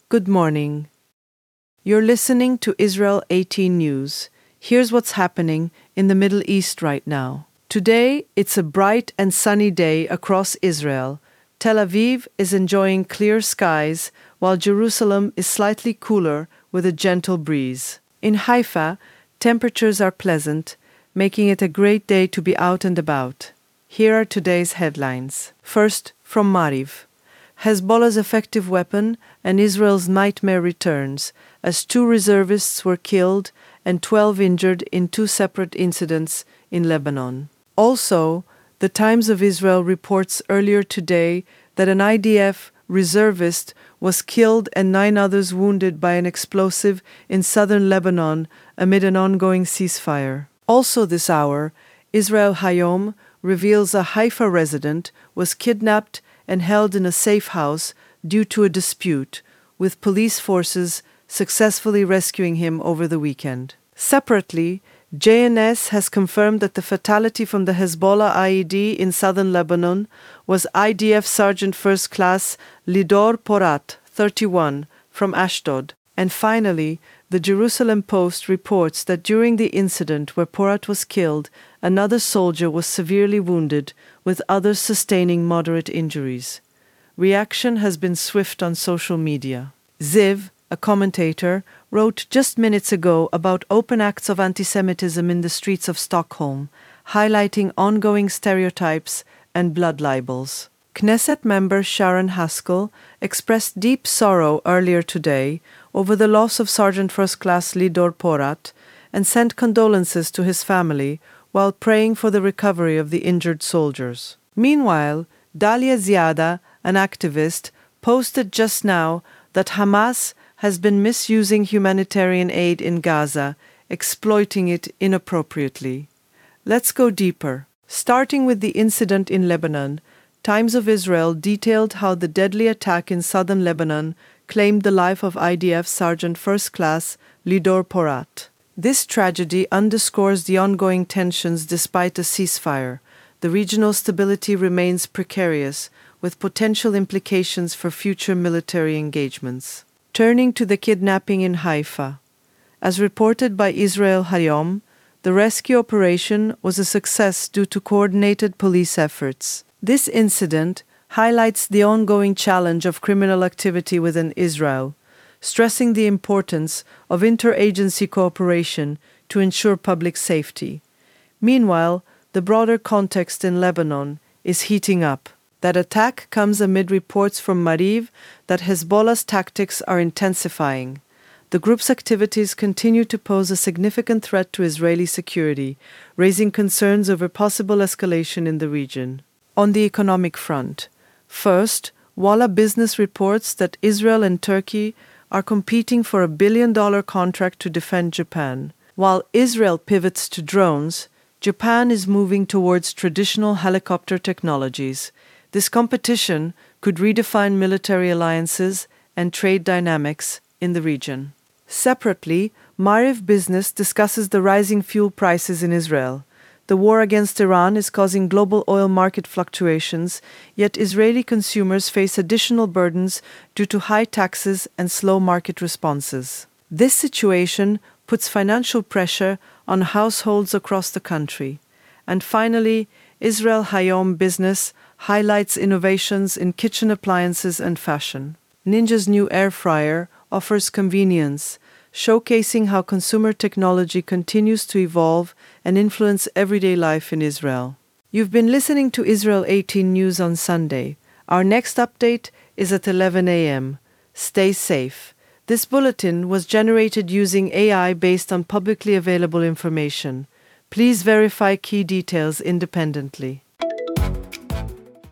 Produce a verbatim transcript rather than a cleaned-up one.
Good morning. You're listening to Israel eighteen News. Here's what's happening in the Middle East right now. Today, it's a bright and sunny day across Israel. Tel Aviv is enjoying clear skies, while Jerusalem is slightly cooler with a gentle breeze. In Haifa, temperatures are pleasant, making it a great day to be out and about. Here are today's headlines. First, from Maariv. Hezbollah's effective weapon and Israel's nightmare returns, as two reservists were killed and twelve injured in two separate incidents in Lebanon. Also, the Times of Israel reports earlier today that an I D F reservist was killed and nine others wounded by an explosive in southern Lebanon amid an ongoing ceasefire. Also this hour, Israel Hayom reveals a Haifa resident was kidnapped and held in a safe house due to a dispute, with police forces successfully rescuing him over the weekend. Separately, J N S has confirmed that the fatality from the Hezbollah I E D in southern Lebanon was I D F Sergeant First Class Lidor Porat, thirty-one, from Ashdod. And finally, the Jerusalem Post reports that during the incident where Porat was killed, another soldier was severely wounded, with others sustaining moderate injuries. Reaction has been swift on social media. Ziv, a commentator, wrote just minutes ago about open acts of antisemitism in the streets of Stockholm, highlighting ongoing stereotypes and blood libels. Knesset member Sharon Haskell expressed deep sorrow earlier today over the loss of Sergeant First Class Lidor Porat and sent condolences to his family while praying for the recovery of the injured soldiers. Meanwhile, Dalia Ziada, an activist, posted just now that Hamas has been misusing humanitarian aid in Gaza, exploiting it inappropriately. Let's go deeper. Starting with the incident in Lebanon, Times of Israel detailed how the deadly attack in southern Lebanon claimed the life of I D F Sergeant First Class Lidor Porat. This tragedy underscores the ongoing tensions despite a ceasefire. The regional stability remains precarious, with potential implications for future military engagements. Turning to the kidnapping in Haifa. As reported by Israel Hayom, the rescue operation was a success due to coordinated police efforts. This incident highlights the ongoing challenge of criminal activity within Israel, stressing the importance of interagency cooperation to ensure public safety. Meanwhile, the broader context in Lebanon is heating up. That attack comes amid reports from Maariv that Hezbollah's tactics are intensifying. The group's activities continue to pose a significant threat to Israeli security, raising concerns over possible escalation in the region. On the economic front, first, Walla Business reports that Israel and Turkey are competing for a billion-dollar contract to defend Japan. While Israel pivots to drones, Japan is moving towards traditional helicopter technologies. This competition could redefine military alliances and trade dynamics in the region. Separately, Maariv Business discusses the rising fuel prices in Israel. The war against Iran is causing global oil market fluctuations, yet Israeli consumers face additional burdens due to high taxes and slow market responses. This situation puts financial pressure on households across the country. And finally, Israel Hayom Business highlights innovations in kitchen appliances and fashion. Ninja's new air fryer offers convenience, showcasing how consumer technology continues to evolve and influence everyday life in Israel. You've been listening to Israel eighteen News on Sunday. Our next update is at eleven a.m. Stay safe. This bulletin was generated using A I based on publicly available information. Please verify key details independently.